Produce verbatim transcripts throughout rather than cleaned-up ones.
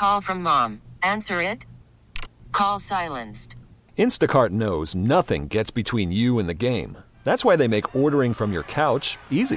Call from mom. Answer it. Call silenced. Instacart knows nothing gets between you and the game. That's why they make ordering from your couch easy.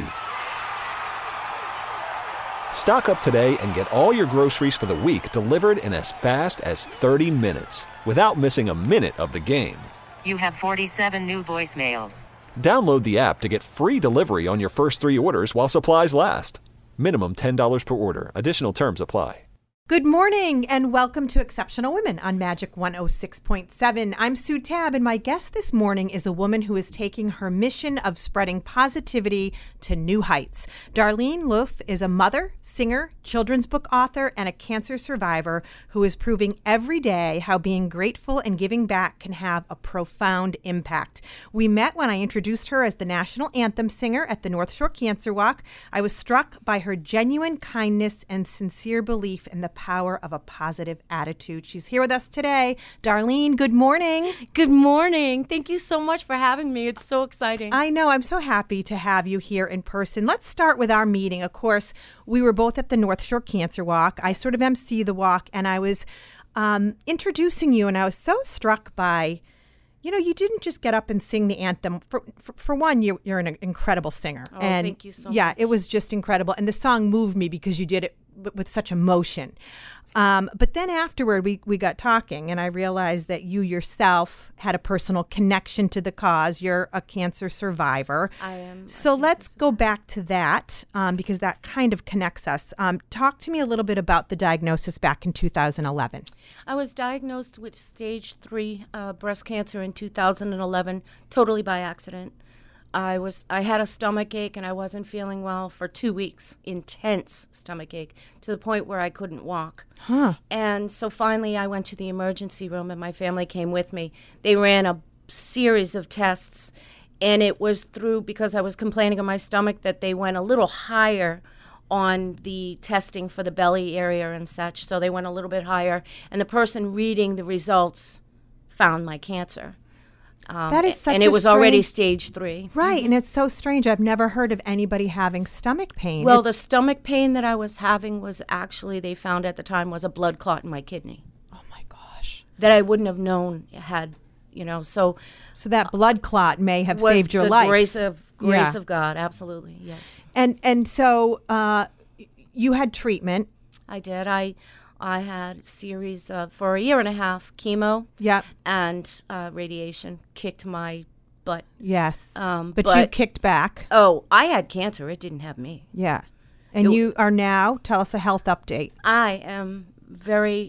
Stock up today and get all your groceries for the week delivered in as fast as thirty minutes without missing a minute of the game. You have forty-seven new voicemails. Download the app to get free delivery on your first three orders while supplies last. Minimum ten dollars per order. Additional terms apply. Good morning and welcome to Exceptional Women on Magic one oh six point seven. I'm Sue Tabb, and my guest this morning is a woman who is taking her mission of spreading positivity to new heights. Darlene Loof is a mother, singer, children's book author, and a cancer survivor who is proving every day how being grateful and giving back can have a profound impact. We met when I introduced her as the national anthem singer at the North Shore Cancer Walk. I was struck by her genuine kindness and sincere belief in the power of a positive attitude. She's here with us today. Darlene, good morning. Good morning. Thank you so much for having me. It's so exciting. I know. I'm so happy to have you here in person. Let's start with our meeting. Of course, we were both at the North Shore Cancer Walk. I sort of emceed the walk, and I was um, introducing you, and I was so struck by, you know, you didn't just get up and sing the anthem. For for, for one, you, you're an incredible singer. Oh, and thank you so yeah, much. It was just incredible. And the song moved me because you did it with, with such emotion. Um, but then afterward, we, we got talking, and I realized that you yourself had a personal connection to the cause. You're a cancer survivor. I am. So let's go back to that um, because that kind of connects us. Um, talk to me a little bit about the diagnosis back in two thousand eleven. I was diagnosed with stage three uh, breast cancer in two thousand eleven, totally by accident. I was I had a stomach ache and I wasn't feeling well for two weeks, intense stomach ache, to the point where I couldn't walk. Huh. And so finally I went to the emergency room and my family came with me. They ran a series of tests, and it was through, because I was complaining of my stomach, that they went a little higher on the testing for the belly area and such. So they went a little bit higher, and the person reading the results found my cancer. Um, That is such and a it was already strange- stage three. Right, and it's so strange. I've never heard of anybody having stomach pain. Well, It's- the stomach pain that I was having was actually, they found at the time, was a blood clot in my kidney oh my gosh. that I wouldn't have known had, you know. So So that blood clot may have was saved your the life. grace of grace Yeah. of God, absolutely, yes. And and so uh, you had treatment. I did. I I had a series of, for a year and a half, chemo Yep. and uh, radiation kicked my butt. Yes. Um, but, you but- kicked back. Oh, I had cancer. It didn't have me. Yeah. And It- you are now, tell us a health update. I am very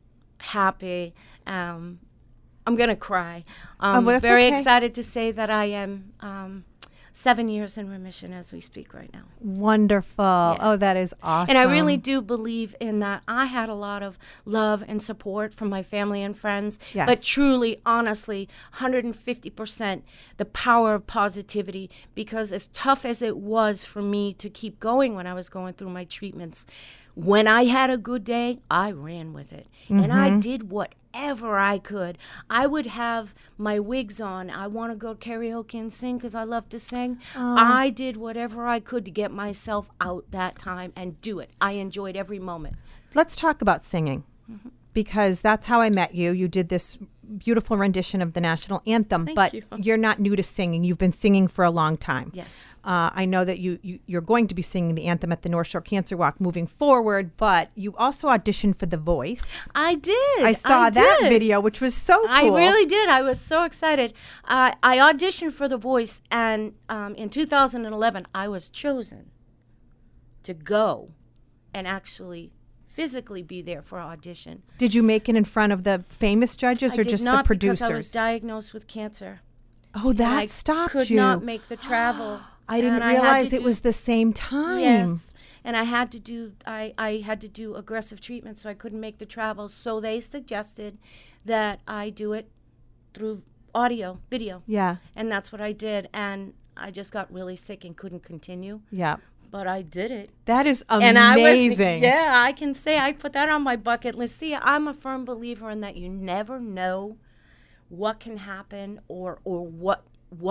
happy. Um, I'm going to cry. I'm Oh, well, that's very okay. excited to say that I am um, seven years in remission as we speak right now. Wonderful. Oh, that is awesome. And I really do believe in that. I had a lot of love and support from my family and friends, Yes. but truly, honestly, one hundred fifty percent the power of positivity, because as tough as it was for me to keep going when I was going through my treatments, when I had a good day, I ran with it. And I did whatever I could. I would have my wigs on. I want to go karaoke and sing because I love to sing. I did whatever I could to get myself out that time and do it. I enjoyed every moment. Let's talk about singing because that's how I met you. You did this beautiful rendition of the national anthem, Thank but you. you're not new to singing. You've been singing for a long time. Yes. Uh, I know that you, you, you're going to be singing the anthem at the North Shore Cancer Walk moving forward, but you also auditioned for The Voice. I did. I saw I that did. video, which was so cool. I really did. I was so excited. Uh, I auditioned for The Voice, and um, in two thousand eleven, I was chosen to go and actually physically be there for audition. Did you make it in front of the famous judges I or did just not, the producers? because I was diagnosed with cancer. oh, And that I stopped could you. not make the travel. I didn't And I had realize to it do- was the same time. Yes. And I had to do I, I had to do aggressive treatment, so I couldn't make the travel. So they suggested that I do it through audio, video. Yeah. And that's what I did. And I just got really sick and couldn't continue. Yeah. But I did it. That is And I was, amazing. yeah, I can say I put that on my bucket list. See, I'm a firm believer in that you never know what can happen or or what what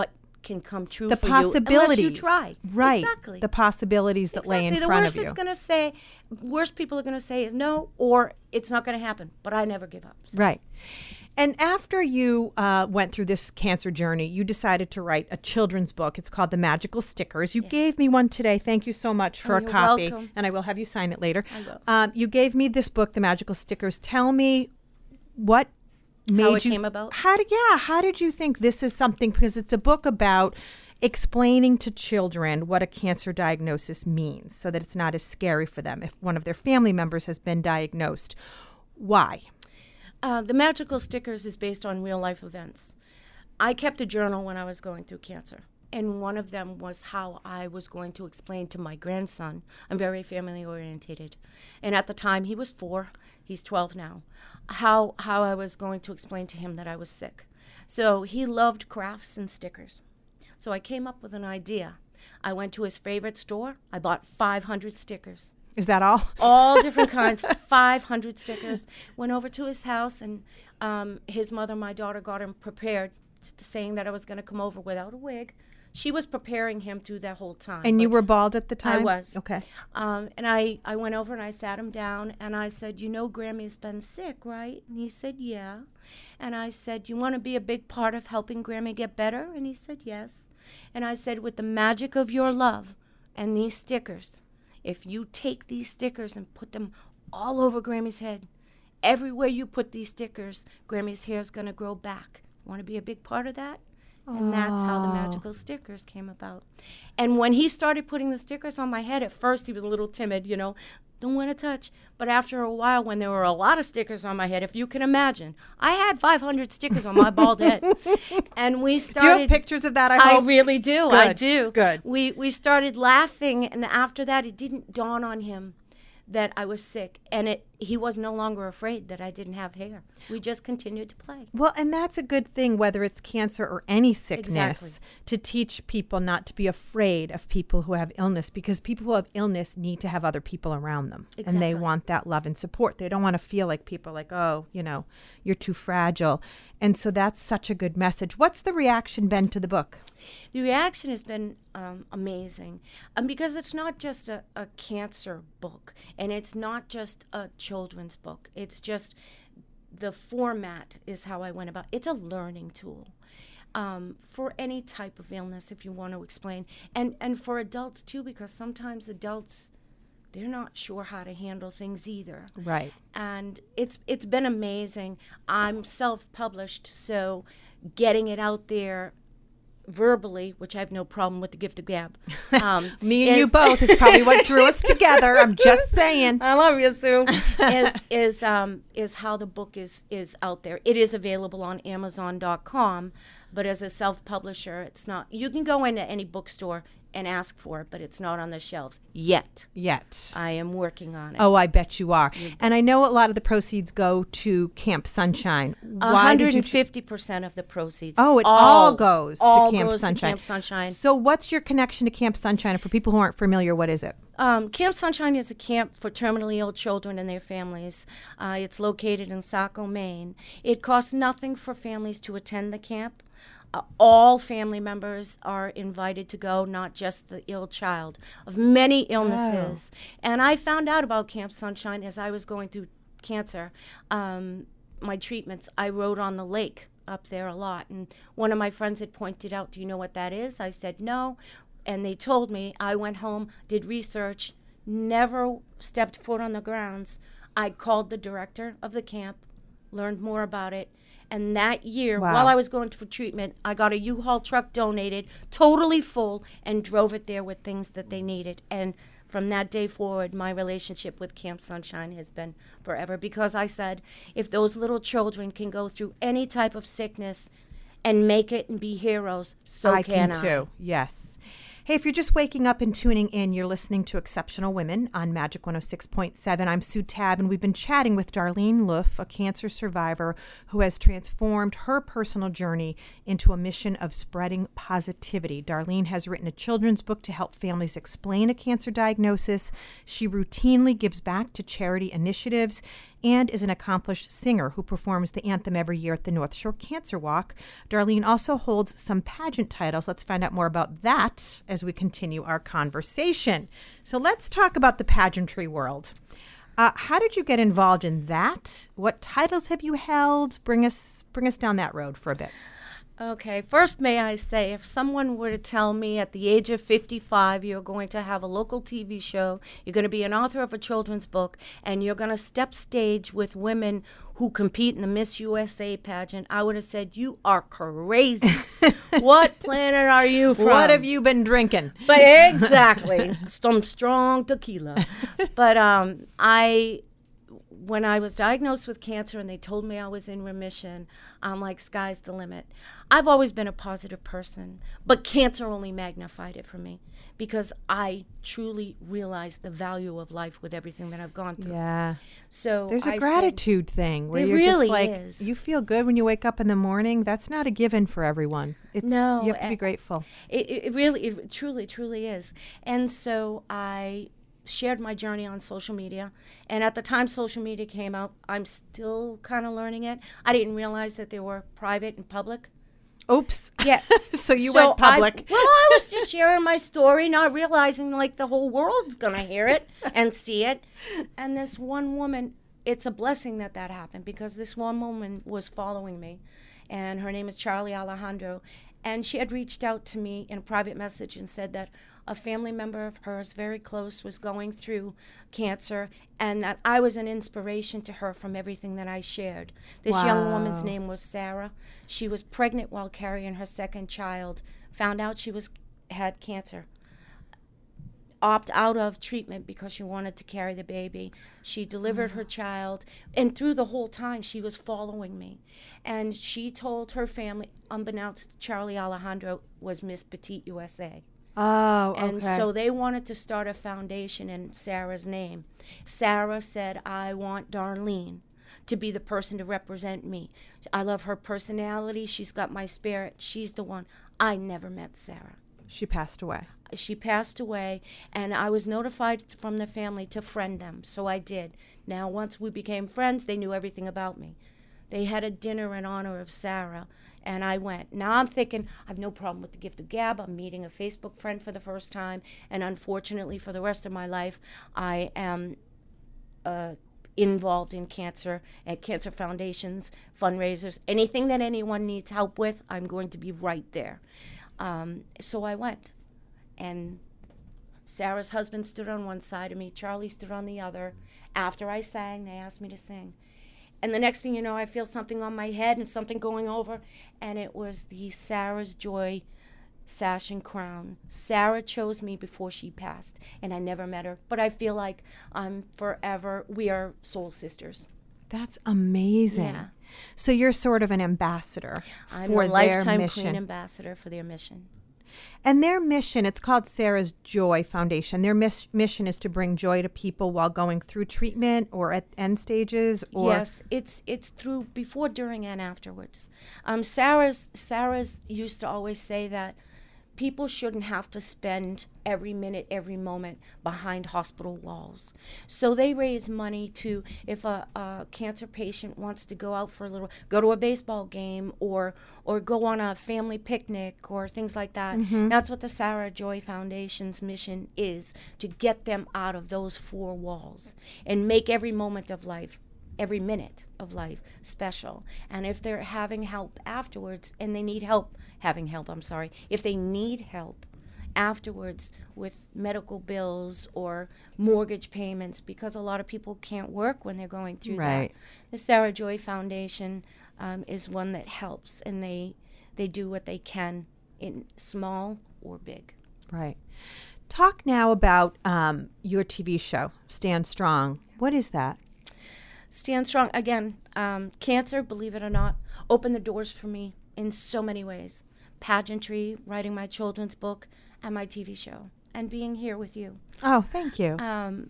can come true The for possibilities. you unless you try. Right. Exactly. The possibilities that exactly. lay in the front worst of you. it's going to say, worst people are going to say is no, or it's not going to happen. But I never give up. So. Right. And after you uh, went through this cancer journey, you decided to write a children's book. It's called The Magical Stickers. You Yes. gave me one today. Thank you so much for Oh, a you're copy. welcome. And I will have you sign it later. I will. Um, you gave me this book, The Magical Stickers. Tell me what made How it you, came about? How did, yeah, how did you think this is something, because it's a book about explaining to children what a cancer diagnosis means so that it's not as scary for them if one of their family members has been diagnosed. Why? Uh, the Magical Stickers is based on real life events. I kept a journal when I was going through cancer, and one of them was how I was going to explain to my grandson. I'm very family oriented, and at the time he was four, he's twelve now, how how I was going to explain to him that I was sick. So he loved crafts and stickers. So I came up with an idea. I went to his favorite store. I bought five hundred stickers. Is that all? All different kinds, five hundred stickers. Went over to his house, and um, his mother, my daughter, got him prepared, t- saying that I was going to come over without a wig. She was preparing him through that whole time. And you but were bald at the time? I was. Okay. Um, and I, I went over and I sat him down, and I said, you know, Grammy's been sick, right? And he said, yeah. And I said, you want to be a big part of helping Grammy get better? And he said, yes. And I said, with the magic of your love and these stickers, if you take these stickers and put them all over Grammy's head, everywhere you put these stickers, Grammy's hair is going to grow back. Want to be a big part of that? And that's how the Magical Stickers came about. And when he started putting the stickers on my head, at first he was a little timid, you know, don't want to touch. But after a while, when there were a lot of stickers on my head, if you can imagine, I had five hundred stickers on my bald head. And we started. Do you have pictures of that? I, I hope? really do. I Good, do. good. We we started laughing, and after that, it didn't dawn on him that I was sick, and it he was no longer afraid that I didn't have hair. We just continued to play. Well, and that's a good thing, whether it's cancer or any sickness, Exactly. to teach people not to be afraid of people who have illness, because people who have illness need to have other people around them. And they Exactly. want that love and support. They don't want to feel like people are like, oh, you know, you're too fragile. And so that's such a good message. What's the reaction been to the book? The reaction has been um, amazing, um, because it's not just a, a cancer book, and it's not just a children's book. It's just the format is how I went about. It's a learning tool um, for any type of illness, if you want to explain, and and for adults too, because sometimes adults, they're not sure how to handle things either. Right. And it's it's been amazing. I'm self-published, so getting it out there verbally, which I have no problem with the gift of gab. Um, Me and is- you both is probably what drew us together. I'm just saying. I love you, Sue. is is um is how the book is is out there. It is available on Amazon dot com, but as a self-publisher, it's not. You can go into any bookstore and ask for it, but it's not on the shelves yet. Yet. I am working on it. Oh, I bet you are. And I know a lot of the proceeds go to Camp Sunshine. Why one did hundred you choo- fifty percent of the proceeds. Oh, it all goes all to Camp goes Sunshine. To Camp Sunshine. So what's your connection to Camp Sunshine? And for people who aren't familiar, what is it? Um, Camp Sunshine is a camp for terminally ill children and their families. Uh, it's located in Saco, Maine. It costs nothing for families to attend the camp. Uh, all family members are invited to go, not just the ill child, of many illnesses. And I found out about Camp Sunshine as I was going through cancer. Um, my treatments, I rode on the lake up there a lot. And one of my friends had pointed out, do you know what that is? I said, no. And they told me. I went home, did research, never stepped foot on the grounds. I called the director of the camp, learned more about it. And that year, Wow. while I was going for treatment, I got a U-Haul truck donated, totally full, and drove it there with things that they needed. And from that day forward, my relationship with Camp Sunshine has been forever, because I said, if those little children can go through any type of sickness and make it and be heroes, so I can, can I. too. Yes. Hey, if you're just waking up and tuning in, you're listening to Exceptional Women on Magic one oh six point seven. I'm Sue Tabb, and we've been chatting with Darlene Loof, a cancer survivor who has transformed her personal journey into a mission of spreading positivity. Darlene has written a children's book to help families explain a cancer diagnosis. She routinely gives back to charity initiatives, and is an accomplished singer who performs the anthem every year at the North Shore Cancer Walk. Darlene also holds some pageant titles. Let's find out more about that as we continue our conversation. So let's talk about the pageantry world. Uh, how did you get involved in that? What titles have you held? Bring us bring us down that road for a bit. Okay, first may I say, if someone were to tell me at the age of fifty-five you're going to have a local T V show, you're going to be an author of a children's book, and you're going to step stage with women who compete in the Miss U S A pageant, I would have said, you are crazy. What planet are you from? What have you been drinking? But exactly, some strong tequila. But um, I... when I was diagnosed with cancer and they told me I was in remission, I'm like, sky's the limit. I've always been a positive person, but cancer only magnified it for me because I truly realized the value of life with everything that I've gone through. Yeah. So there's a I gratitude thing where there you're really just like, is. you feel good when you wake up in the morning. That's not a given for everyone. It's, No, you have to be uh, grateful. It, it really, it truly, truly is. And so I shared my journey on social media, and at the time social media came out, I'm still kind of learning it. I didn't realize that there were private and public. Oops. Yeah. So you So went public. I, well, I was just sharing my story, not realizing like the whole world's gonna hear it and see it. And this one woman, it's a blessing that that happened because this one woman was following me, and her name is Charlie Alejandro, and she had reached out to me in a private message and said that a family member of hers, very close, was going through cancer, and that I was an inspiration to her from everything that I shared. This young woman's Wow. name was Sarah. She was pregnant while carrying her second child, found out she was had cancer, opt out of treatment because she wanted to carry the baby. She delivered her child, and through the whole time she was following me. And she told her family, unbeknownst to Charlie Alejandro, was Miss Petite U S A. Oh, okay. And so they wanted to start a foundation in Sarah's name. Sarah said, I want Darlene to be the person to represent me. I love her personality. She's got my spirit. She's the one. I never met Sarah. She passed away. She passed away, and I was notified from the family to friend them, so I did. Now, once we became friends, they knew everything about me. They had a dinner in honor of Sarah, and I went. Now I'm thinking, I have no problem with the gift of gab. I'm meeting a Facebook friend for the first time, and unfortunately for the rest of my life, I am uh, involved in cancer, at cancer foundations, fundraisers. Anything that anyone needs help with, I'm going to be right there. Um, so I went, and Sarah's husband stood on one side of me, Charlie stood on the other. After I sang, they asked me to sing. And the next thing you know, I feel something on my head and something going over, and it was the Sarah's Joy sash and crown. Sarah chose me before she passed, and I never met her, but I feel like I'm forever, we are soul sisters. That's amazing. Yeah. So you're sort of an ambassador I'm for the their lifetime mission. Queen Ambassador for their mission. And their mission, it's called Sarah's Joy Foundation. Their mis- mission is to bring joy to people while going through treatment or at end stages. Or Yes, it's it's through before, during, and afterwards. Um, Sarah's Sarah's used to always say that people shouldn't have to spend every minute, every moment behind hospital walls. So they raise money to, if a, a cancer patient wants to go out for a little, go to a baseball game or or go on a family picnic or things like that. Mm-hmm. That's what the Sarah Joy Foundation's mission is, to get them out of those four walls and make every moment of life, every minute of life special. And if they're having help afterwards, and they need help having help, I'm sorry, if they need help afterwards with medical bills or mortgage payments, because a lot of people can't work when they're going through Right. that. The Sarah Joy Foundation um, is one that helps, and they they do what they can in small or big. Right. Talk now about um, your T V show, Stand Strong. What is that? Stand Strong, again, um, cancer, believe it or not, opened the doors for me in so many ways. Pageantry, writing my children's book, and my T V show, and being here with you. Oh, thank you. Um,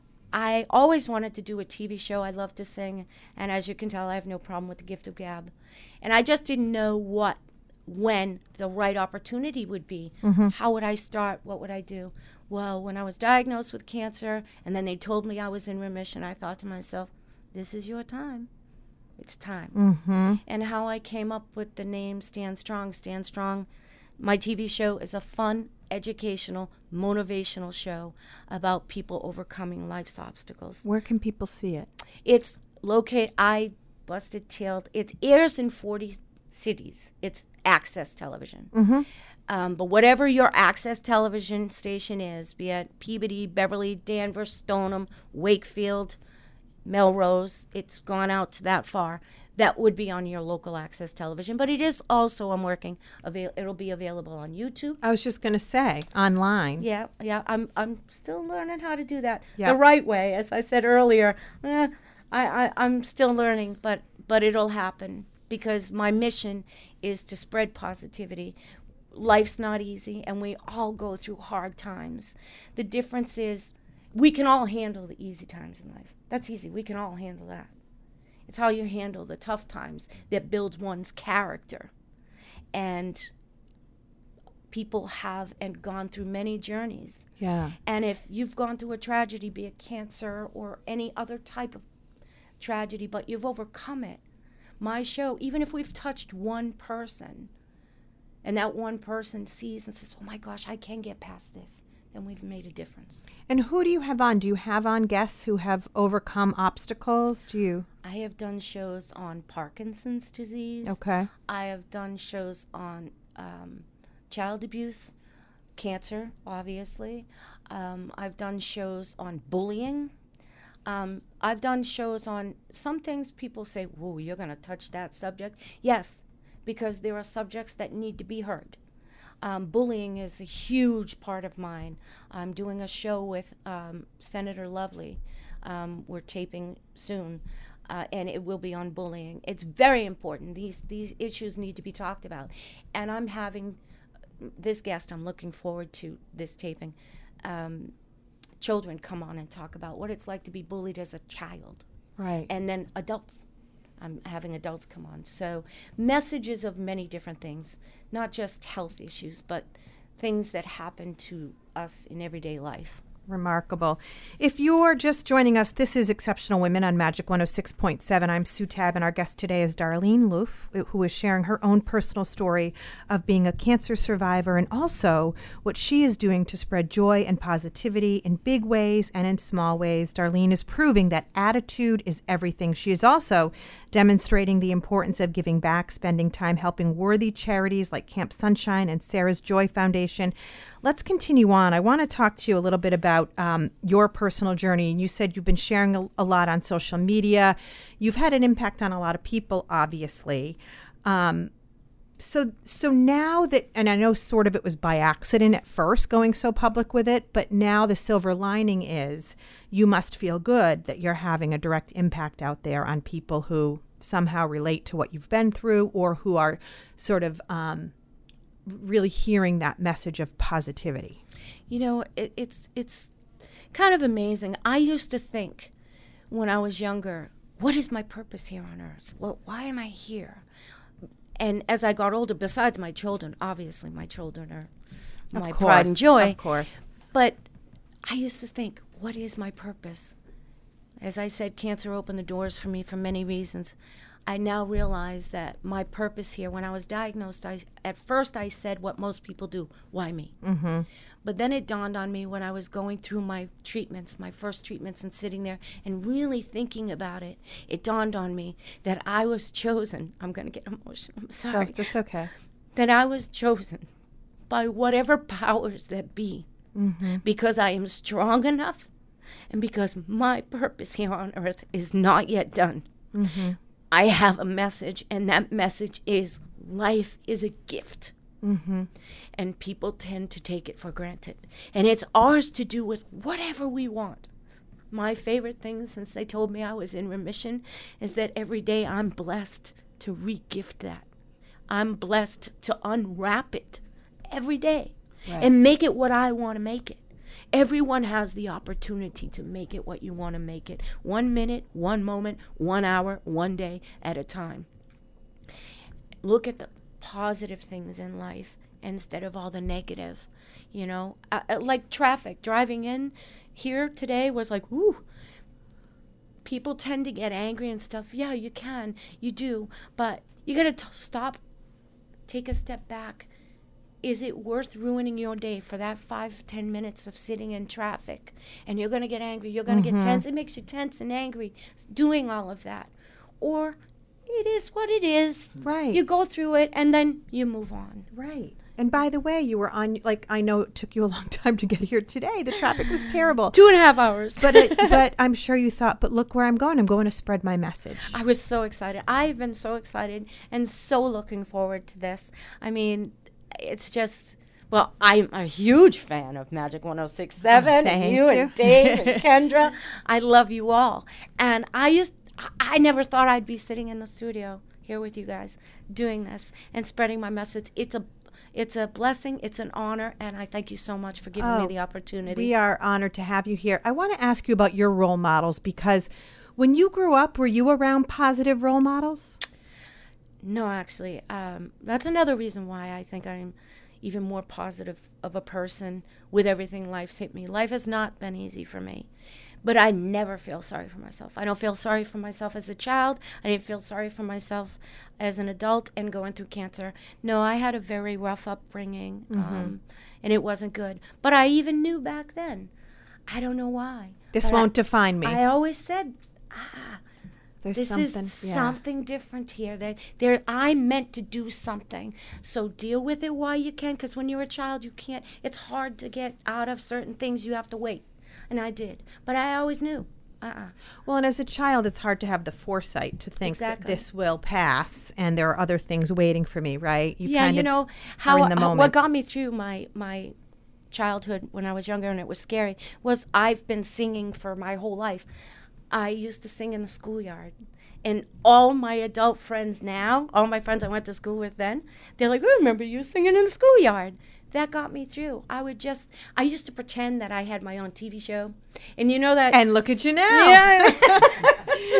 I always wanted to do a T V show. I love to sing, and as you can tell, I have no problem with the gift of gab. And I just didn't know what, when the right opportunity would be. Mm-hmm. How would I start? What would I do? Well, when I was diagnosed with cancer, and then they told me I was in remission, I thought to myself, this is your time. It's time. Mm-hmm. And how I came up with the name Stand Strong. Stand Strong. My T V show is a fun, educational, motivational show about people overcoming life's obstacles. Where can people see it? It's located, I busted tailed. It airs in forty cities. It's Access Television. Mm-hmm. Um, but whatever your Access Television station is, be it Peabody, Beverly, Danvers, Stoneham, Wakefield, Melrose, it's gone out to that far. That would be on your local Access Television. But it is also, I'm working, avail- it'll be available on YouTube. I was just going to say, online. Yeah, yeah. I'm I'm still learning how to do that Yeah. the right way. As I said earlier, eh, I, I, I'm still learning, but, but it'll happen because my mission is to spread positivity. Life's not easy, and we all go through hard times. The difference is we can all handle the easy times in life. That's easy. We can all handle that. It's how you handle the tough times that builds one's character. And people have and gone through many journeys. Yeah. And if you've gone through a tragedy, be it cancer or any other type of tragedy, but you've overcome it, my show, even if we've touched one person, and that one person sees and says, oh my gosh, I can get past this, then we've made a difference. And who do you have on? Do you have on guests who have overcome obstacles? Do you? I have done shows on Parkinson's disease. Okay. I have done shows on um, child abuse, cancer, obviously. Um, I've done shows on bullying. Um, I've done shows on some things people say, whoa, you're going to touch that subject? Yes, because there are subjects that need to be heard. Um, bullying is a huge part of mine. I'm doing a show with um, Senator Lovely. Um, we're taping soon, uh, and it will be on bullying. It's very important. These these issues need to be talked about. And I'm having this guest, I'm looking forward to this taping, um, children come on and talk about what it's like to be bullied as a child. Right. And then adults. I'm having adults come on. So messages of many different things, not just health issues, but things that happen to us in everyday life. Remarkable. If you're just joining us, this is Exceptional Women on Magic one oh six point seven. I'm Sue Tabb, and our guest today is Darlene Loof, who is sharing her own personal story of being a cancer survivor and also what she is doing to spread joy and positivity in big ways and in small ways. Darlene is proving that attitude is everything. She is also demonstrating the importance of giving back, spending time helping worthy charities like Camp Sunshine and Sarah's Joy Foundation. Let's continue on. I want to talk to you a little bit about um, your personal journey. And you said you've been sharing a, a lot on social media. You've had an impact on a lot of people, obviously. Um, so, so now that, and I know sort of it was by accident at first going so public with it, but now the silver lining is you must feel good that you're having a direct impact out there on people who somehow relate to what you've been through or who are sort of um, really hearing that message of positivity. You know, it, it's it's kind of amazing. I used to think when I was younger, what is my purpose here on earth? Well, why am I here? And as I got older, besides my children, obviously my children are Of my course, pride and joy. Of course. But I used to think, what is my purpose? As I said, cancer opened the doors for me for many reasons. I now realize that my purpose here, when I was diagnosed, I, at first I said what most people do, why me? Mm-hmm. But then it dawned on me when I was going through my treatments, my first treatments, and sitting there and really thinking about it, it dawned on me that I was chosen. I'm going to get emotional. I'm sorry. Oh, that's okay. That I was chosen by whatever powers that be, Mm-hmm. because I am strong enough and because my purpose here on earth is not yet done. Mm-hmm. I have a message, and that message is life is a gift. Mm-hmm. And people tend to take it for granted. And it's ours to do with whatever we want. My favorite thing, since they told me I was in remission, is that every day I'm blessed to re-gift that. I'm blessed to unwrap it every day, right, and make it what I want to make it. Everyone has the opportunity to make it what you want to make it. One minute, one moment, one hour, one day at a time. Look at the positive things in life instead of all the negative. You know, uh, like traffic. Driving in here today was like, whoo. people tend to get angry and stuff. Yeah, you can. You do. But you got to stop, take a step back. Is it worth ruining your day for that five, ten minutes of sitting in traffic? And you're going to get angry. You're going to Mm-hmm. get tense. It makes you tense and angry doing all of that. Or it is what it is. Right. You go through it, and then you move on. Right. And by the way, you were on, like, I know it took you a long time to get here today. The traffic was terrible. Two and a half hours. But it, but I'm sure you thought, but look where I'm going. I'm going to spread my message. I was so excited. I've been so excited and so looking forward to this. I mean, it's just, well, I'm a huge fan of Magic one oh six point seven, Oh, and thank you, you. and Dave and Kendra. I love you all. And I used, I never thought I'd be sitting in the studio here with you guys doing this and spreading my message. It's a It's a blessing. It's an honor. And I thank you so much for giving Oh, me the opportunity. We are honored to have you here. I want to ask you about your role models, because when you grew up, were you around positive role models? No, actually, um, that's another reason why I think I'm even more positive of a person with everything life's hit me. Life has not been easy for me, but I never feel sorry for myself. I don't feel sorry for myself as a child. I didn't feel sorry for myself as an adult and going through cancer. No, I had a very rough upbringing, Mm-hmm. um, and it wasn't good. But I even knew back then. I don't know why. This but won't I, define me. I always said, ah, There's this something. is yeah. something different here. That there, I'm meant to do something. So deal with it while you can, because when you're a child, you can't. It's hard to get out of certain things. You have to wait, and I did. But I always knew. Uh-uh. Well, and as a child, it's hard to have the foresight to think Exactly. that this will pass and there are other things waiting for me, right? You Yeah, kinda you know are how, in the how moment. what got me through my my childhood when I was younger and it was scary was I've been singing for my whole life. I used to sing in the schoolyard. And all my adult friends now, all my friends I went to school with then, they're like, I remember you singing in the schoolyard. That got me through. I would just, I used to pretend that I had my own T V show. And you know that. And look at you now. Yeah.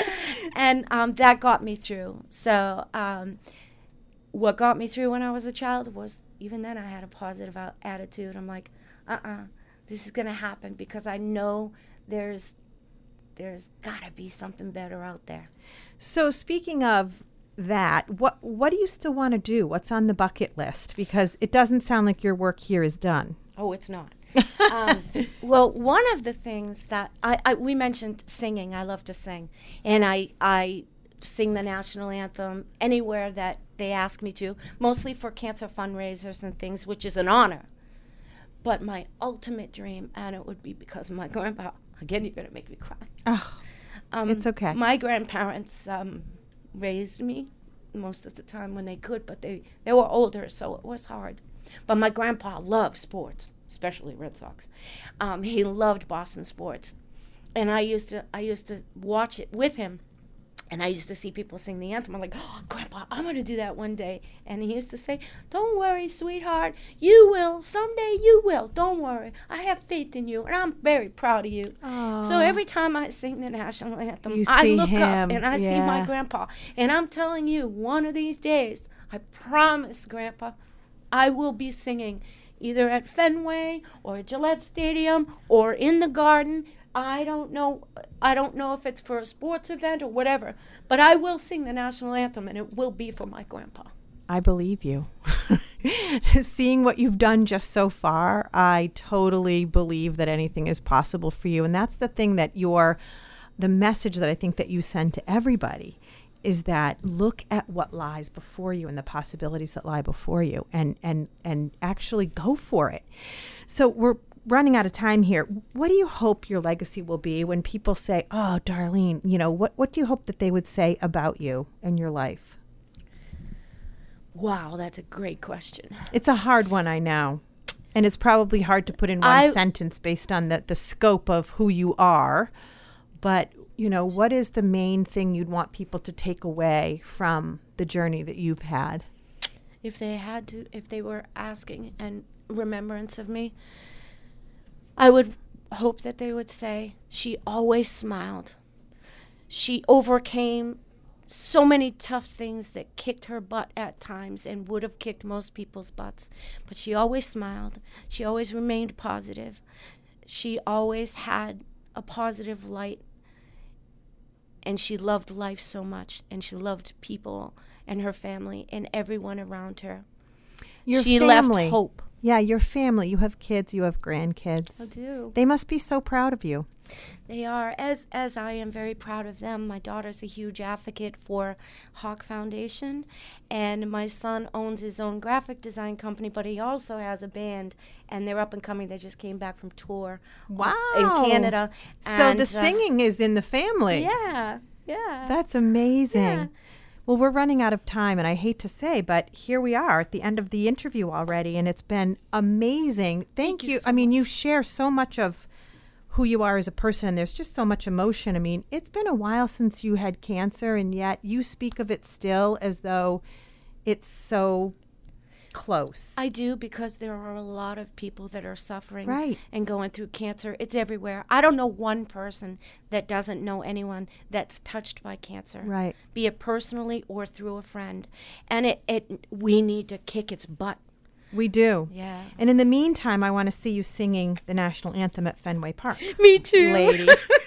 And um, that got me through. So um, what got me through when I was a child was, even then I had a positive a- attitude. I'm like, uh-uh, this is going to happen because I know there's there's got to be something better out there. So speaking of that, what what do you still want to do? What's on the bucket list? Because it doesn't sound like your work here is done. Oh, it's not. um, well, one of the things that I, I we mentioned singing. I love to sing, and I I sing the national anthem anywhere that they ask me to, mostly for cancer fundraisers and things, which is an honor. But my ultimate dream, and it would be because of my grandpa. Again, you're gonna make me cry. Oh, Um, it's okay. My grandparents um, raised me most of the time when they could, but they, they were older, so it was hard. But my grandpa loved sports, especially Red Sox. Um, he loved Boston sports, and I used to I used to watch it with him, and I used to see people sing the anthem. I'm like, oh, Grandpa, I'm going to do that one day. And he used to say, don't worry, sweetheart. You will. Someday you will. Don't worry. I have faith in you, and I'm very proud of you. Aw. So every time I sing the national anthem, You I see look him, up and I see my yeah. grandpa. And I'm telling you, one of these days, I promise, Grandpa, I will be singing either at Fenway or at Gillette Stadium or in the garden. I don't know. I don't know if it's for a sports event or whatever, but I will sing the national anthem, and it will be for my grandpa. I believe you. Seeing what you've done just so far, I totally believe that anything is possible for you. And that's the thing that you're, the message that I think that you send to everybody is that look at what lies before you and the possibilities that lie before you, and and and actually go for it. So we're running out of time here. What do you hope your legacy will be when people say, oh, Darlene, you know, what, what do you hope that they would say about you and your life? Wow, that's a great question. It's a hard one, I know. And it's probably hard to put in one I- sentence based on the, the scope of who you are. But, you know, what is the main thing you'd want people to take away from the journey that you've had? If they had to, if they were asking and remembrance of me, I would hope that they would say, she always smiled. She overcame so many tough things that kicked her butt at times and would have kicked most people's butts. But she always smiled. She always remained positive. She always had a positive light and she loved life so much, and she loved people and her family and everyone around her. Your she family. left hope. Yeah, your family. You have kids, you have grandkids. I do. They must be so proud of you. They are, as as I am very proud of them. My daughter's a huge advocate for Hawk Foundation, and my son owns his own graphic design company, but he also has a band, and they're up and coming. They just came back from tour Wow. in Canada. So and, the uh, singing is in the family. Yeah, yeah. That's amazing. Yeah. Well, we're running out of time, and I hate to say, but here we are at the end of the interview already, and it's been amazing. Thank, Thank you you. so I mean, you much. share so much of who you are as a person, and there's just so much emotion. I mean, it's been a while since you had cancer, and yet you speak of it still as though it's so close. I do, because there are a lot of people that are suffering Right. and going through cancer. It's everywhere. I don't know one person that doesn't know anyone that's touched by cancer, Right. be it personally or through a friend. And it, it we need to kick its butt. We do. Yeah. And in the meantime, I want to see you singing the national anthem at Fenway Park. Me too. Lady.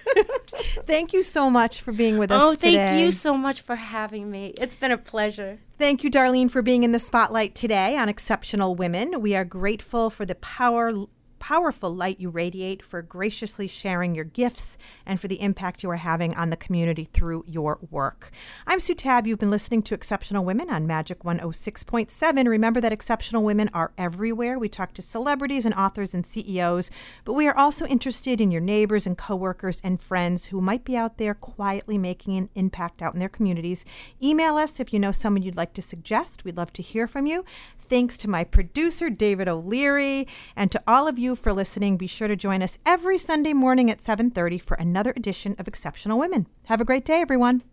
Thank you so much for being with us Oh, today. thank you so much for having me. It's been a pleasure. Thank you, Darlene, for being in the spotlight today on Exceptional Women. We are grateful for the power, powerful light you radiate, for graciously sharing your gifts, and for the impact you are having on the community through your work. I'm Sue Tabb. You've been listening to Exceptional Women on Magic one oh six point seven. Remember that exceptional women are everywhere. We talk to celebrities and authors and C E Os, but we are also interested in your neighbors and coworkers and friends who might be out there quietly making an impact out in their communities. Email us if you know someone you'd like to suggest. We'd love to hear from you. Thanks to my producer, David O'Leary, and to all of you for listening. Be sure to join us every Sunday morning at seven thirty for another edition of Exceptional Women. Have a great day, everyone.